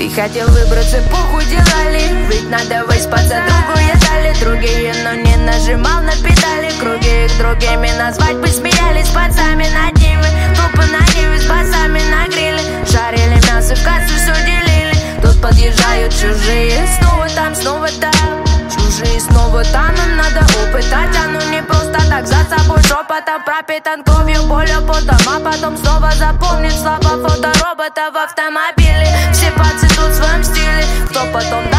Ты хотел выбраться, похуй делали, ведь надо выспаться, другую дали. Другие, но не нажимал на педали. Круги их другими назвать бы смеялись. Пацами над ними, тупо на ниве с басами на гриле. Жарили мясо, в кассу все делили. Тут подъезжают чужие, снова там, снова там. Чужие снова там, нам надо опытать. Оно не просто так, за собой шепотом пропитан кровью, болью, потом. А потом снова запомнит слова фоторобота в автомобиле. Все пацы тут в своем стиле. Кто потом